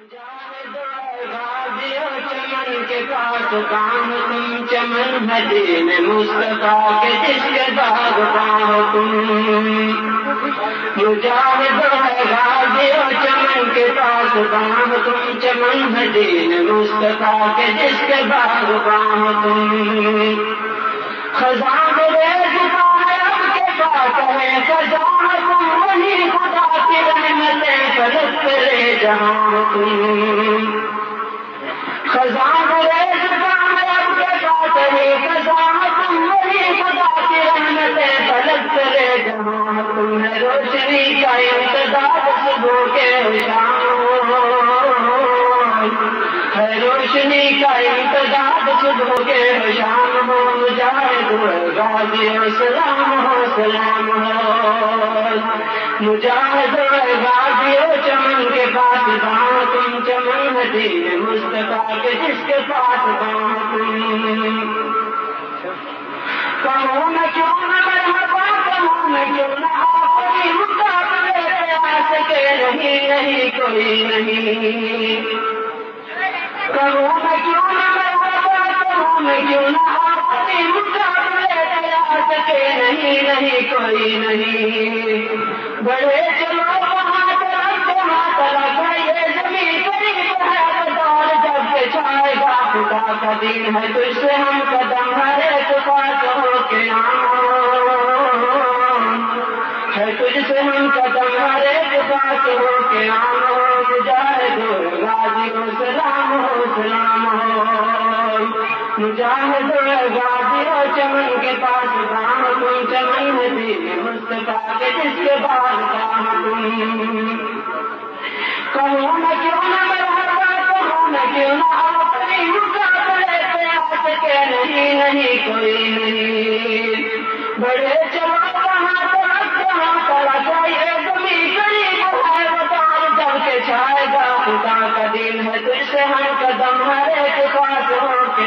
چمن کے پاس کام تم چمن مدین مصطفیٰ کے جس کے باغ ہو تم مجاہد ہے غازی و چمن کے پاس کام تم چمن مدین مصطفیٰ کے جس کے باغ ہو تم خزاں ریز اب کے پاس ہے خزاں تم وہی خدا کی رحمتیں فلک کرے جہاں تم خزاں ریز اب کے پاس ہے خزاں تم وہی خدا کی رحمتیں فلک کرے جہاں تم ہے روشنی کا امتداد صبح کے شام ہے روشنی کا امتداد صبح کے شام ہو مجاہد غازی و سلام ہو سلام ہو مجاہد غازی و چمن کے پاس گاؤں تم چمن مدین مصطفیٰ کے جس کے پاس گاؤں تم کہوں نہ کیوں نہ مرحبا کہوں نہ کیوں نہ کوئی مقابلے آ سکے نہیں کوئی نہیں کہوں نہ کیوں نہ مرحبا کہوں نہ کیوں نہ کوئی مقابلے آ سکے نہیں کوئی نہیں بڑے چلو وہاں طرف یہ زمین قریب ہے بدور جب سے چھائے گا خدا کا دین ہے تجھ سے ہم قدم ہر اتفاق ہو کے ہے تجھ سے ہم قدم ہر اتفاق ہو کے مجاہد غازی و سلام ہو سلام ہو مجاہد غازی و چمن کے پاس گام تم چمن مدین مصطفیٰ کے جس کے بعد گام تم کہوں نہ کیوں نہ مرحبا کہوں نہ کیوں نہ اپنی مقابلے پہ آ سکے نہیں کوئی نہیں بڑے چلو کہاں یہ زمین قریب ہے بدور جب کے چھائے گا خدا کا دین ہے تجھ سے ہم قدم ہر ایک پاس ہو کے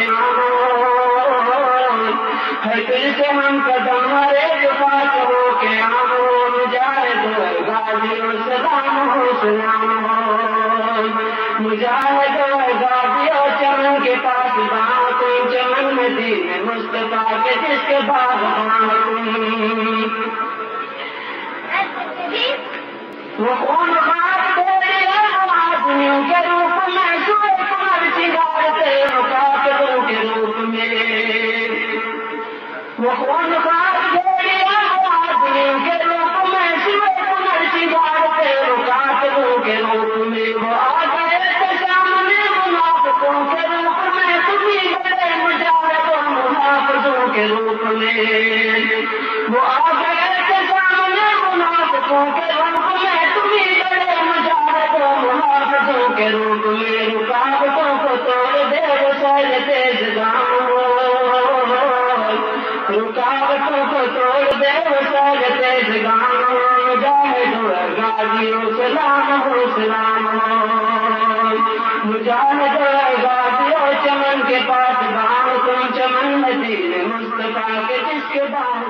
ہے تجھ سے ہم قدم ہر ایک پاس ہو کے مجاہد غازی و سلام ہو سلام ہو مجاہد غازی و چمن کے پاس گاؤں تم چمن مدین مصطفیٰ کے جس کے بعد گاؤں تم وہ خون خار دے دیا آدمیوں کے روپ میں سوئے کمر سنگارتے مقابلوں کے روپ میں وہ خون خار دے دیا آدمیوں کے روپ میں سوئے کمر سنگارتے مقابلوں کے روپ میں وہ آ گئے سامنے منافقوں کے روپ میں تمہیں بڑے مجاہد و محافظوں کے روپ میں وہ آ گئے سامنے منافقوں کے روپ میں کے روپ میں رکاوٹوں کو توڑ دے وہ سر تیز گام رکاوٹوں کو توڑ دے وہ سر تیز گام مجاہد غازی و سلام ہو سلام ہو مجاہد غازی و چمن کے پاس گاؤں تم چمن مدین مصطفیٰ کے جس کے بعد